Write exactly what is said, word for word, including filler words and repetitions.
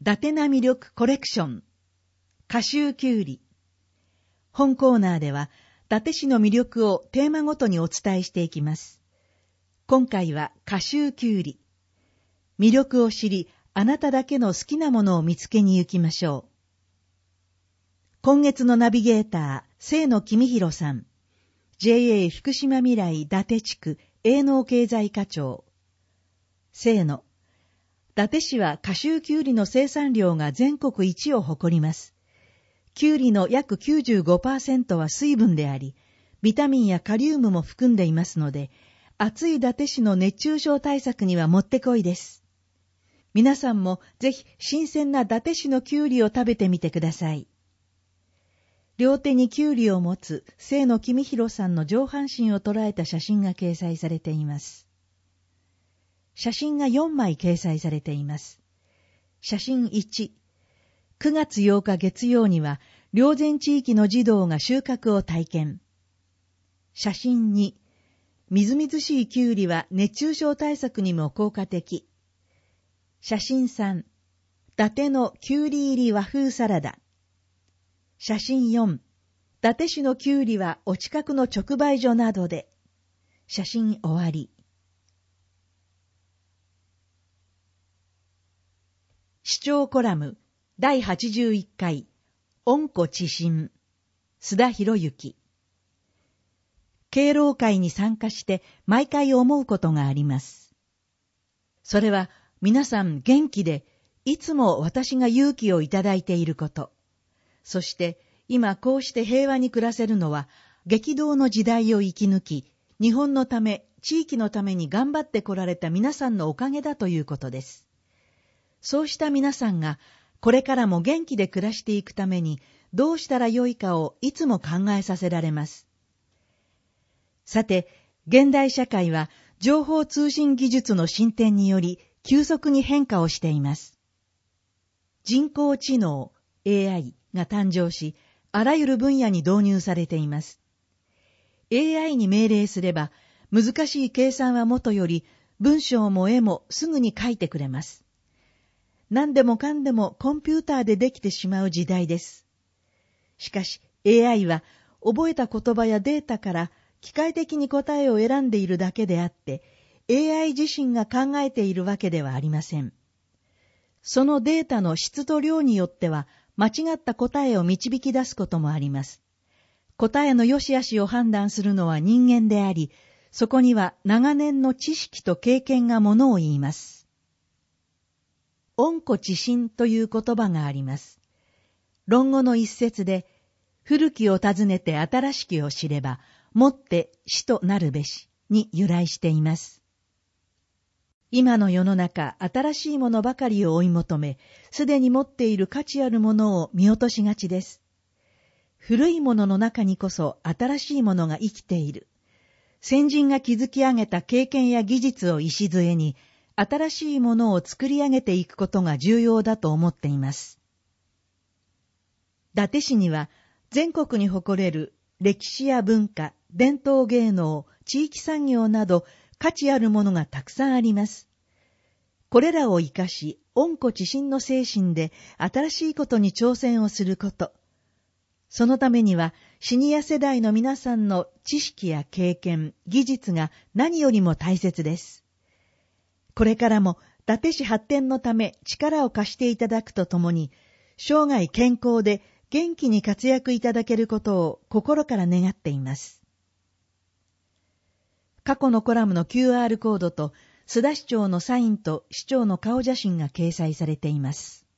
伊達な魅力コレクション夏秋きゅうり。本コーナーでは伊達市の魅力をテーマごとにお伝えしていきます。今回は夏秋きゅうり。魅力を知り、あなただけの好きなものを見つけに行きましょう。今月のナビゲーター、清野公弘さん。ジェーエー 福島未来伊達地区営農経済課長。清野。伊達市は夏秋きゅうりの生産量が全国一を誇ります。きゅうりの約 きゅうじゅうごパーセント は水分であり、ビタミンやカリウムも含んでいますので、暑い伊達市の熱中症対策にはもってこいです。皆さんもぜひ新鮮な伊達市のきゅうりを食べてみてください。両手にきゅうりを持つ清野公弘さんの上半身を捉えた写真が掲載されています。写真がよんまい掲載されています。写真いち、くがつようか月曜には、霊山地域の児童が収穫を体験。写真に、みずみずしいきゅうりは熱中症対策にも効果的。写真さん、伊達のきゅうり入り和風サラダ。写真よん、伊達市のきゅうりはお近くの直売所などで。写真終わり。視聴コラムだいはちじゅういっかい温故知新須田博之。敬老会に参加して毎回思うことがあります。それは皆さん元気でいつも私が勇気をいただいていること。そして今こうして平和に暮らせるのは激動の時代を生き抜き、日本のため地域のために頑張ってこられた皆さんのおかげだということです。そうした皆さんがこれからも元気で暮らしていくためにどうしたらよいかをいつも考えさせられます。さて、現代社会は情報通信技術の進展により急速に変化をしています。人工知能 エーアイ が誕生し、あらゆる分野に導入されています。エーアイ に命令すれば難しい計算はもとより文章も絵もすぐに書いてくれます。何でもかんでもコンピューターでできてしまう時代です。しかし エーアイ は覚えた言葉やデータから機械的に答えを選んでいるだけであって、エーアイ 自身が考えているわけではありません。そのデータの質と量によっては間違った答えを導き出すこともあります。答えの良し悪しを判断するのは人間であり、そこには長年の知識と経験がものを言います。温故知新という言葉があります。論語の一節で、古きを訪ねて新しきを知れば、もって死となるべしに由来しています。今の世の中、新しいものばかりを追い求め、すでに持っている価値あるものを見落としがちです。古いものの中にこそ新しいものが生きている。先人が築き上げた経験や技術を礎に、新しいものを作り上げていくことが重要だと思っています。伊達市には全国に誇れる歴史や文化、伝統芸能、地域産業など価値あるものがたくさんあります。これらを生かし、温故知新の精神で新しいことに挑戦をすること。そのためにはシニア世代の皆さんの知識や経験、技術が何よりも大切です。これからも伊達市発展のため力を貸していただくとともに、生涯健康で元気に活躍いただけることを心から願っています。過去のコラムの キューアール コードと須田市長のサインと市長の顔写真が掲載されています。